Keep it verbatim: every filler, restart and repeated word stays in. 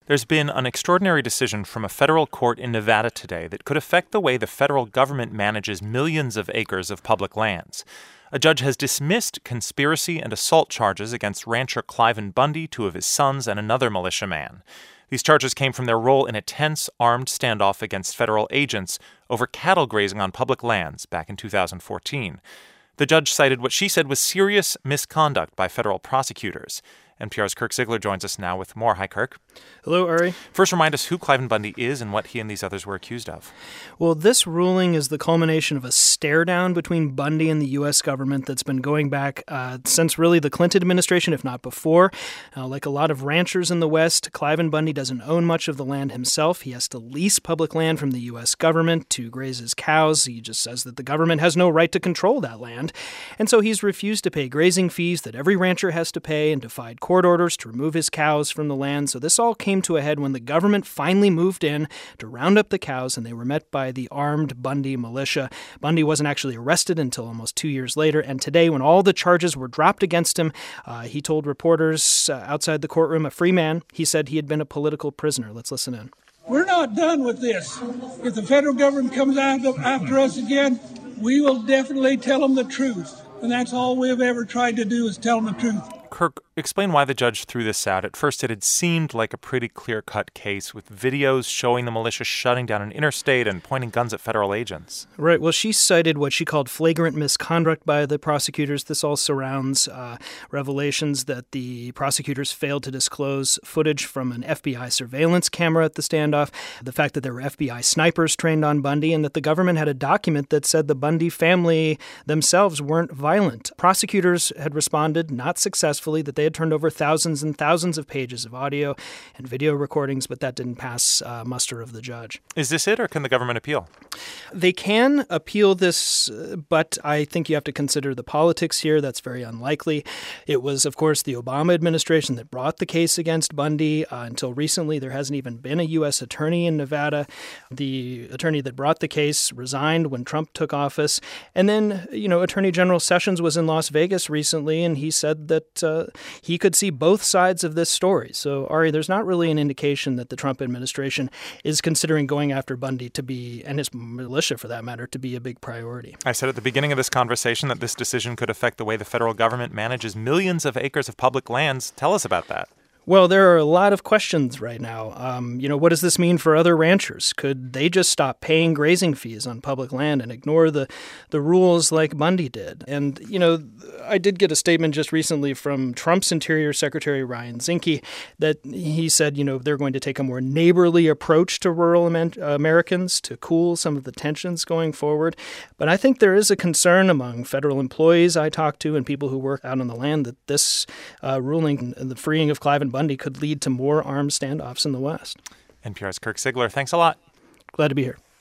There's been an extraordinary decision from a federal court in Nevada today that could affect the way the federal government manages millions of acres of public lands. A judge has dismissed conspiracy and assault charges against rancher Cliven Bundy, two of his sons, and another militiaman. These charges came from their role in a tense, armed standoff against federal agents over cattle grazing on public lands back in two thousand fourteen. The judge cited what she said was serious misconduct by federal prosecutors. N P R's Kirk Ziegler joins us now with more. Hi, Kirk. Hello, Ari. First, remind us who Cliven Bundy is and what he and these others were accused of. Well, this ruling is the culmination of a stare-down between Bundy and the U S government that's been going back uh, since really the Clinton administration, if not before. Uh, like a lot of ranchers in the West, Cliven Bundy doesn't own much of the land himself. He has to lease public land from the U S government to graze his cows. He just says that the government has no right to control that land. And so he's refused to pay grazing fees that every rancher has to pay and defied court orders to remove his cows from the land. So this all came to a head when the government finally moved in to round up the cows, and they were met by the armed Bundy militia. Bundy wasn't actually arrested until almost two years later, and today, when all the charges were dropped against him, uh, he told reporters uh, outside the courtroom, a free man, he said he had been a political prisoner. Let's listen in. We're not done with this. If the federal government comes after us again, we will definitely tell them the truth. And that's all we've ever tried to do is tell them the truth. Kirk, explain why the judge threw this out. At first, it had seemed like a pretty clear-cut case with videos showing the militia shutting down an interstate and pointing guns at federal agents. Right. Well, she cited what she called flagrant misconduct by the prosecutors. This all surrounds uh, revelations that the prosecutors failed to disclose footage from an F B I surveillance camera at the standoff, the fact that there were F B I snipers trained on Bundy, and that the government had a document that said the Bundy family themselves weren't violent. Prosecutors had responded, not successfully, that they had turned over thousands and thousands of pages of audio and video recordings, but that didn't pass uh, muster of the judge. Is this it, or can the government appeal? They can appeal this, but I think you have to consider the politics here. That's very unlikely. It was, of course, the Obama administration that brought the case against Bundy. Uh, until recently, there hasn't even been a U S attorney in Nevada. The attorney that brought the case resigned when Trump took office. And then, you know, Attorney General Sessions was in Las Vegas recently, and he said that uh, he could see both sides of this story. So, Ari, there's not really an indication that the Trump administration is considering going after Bundy to be, and his militia for that matter, to be a big priority. I said at the beginning of this conversation that this decision could affect the way the federal government manages millions of acres of public lands. Tell us about that. Well, there are a lot of questions right now. Um, you know, what does this mean for other ranchers? Could they just stop paying grazing fees on public land and ignore the, the rules like Bundy did? And, you know, I did get a statement just recently from Trump's Interior Secretary Ryan Zinke that he said, you know, they're going to take a more neighborly approach to rural Amer- Americans to cool some of the tensions going forward. But I think there is a concern among federal employees I talked to and people who work out on the land that this uh, ruling, the freeing of Cliven Bundy, could lead to more armed standoffs in the West. N P R's Kirk Ziegler, thanks a lot. Glad to be here.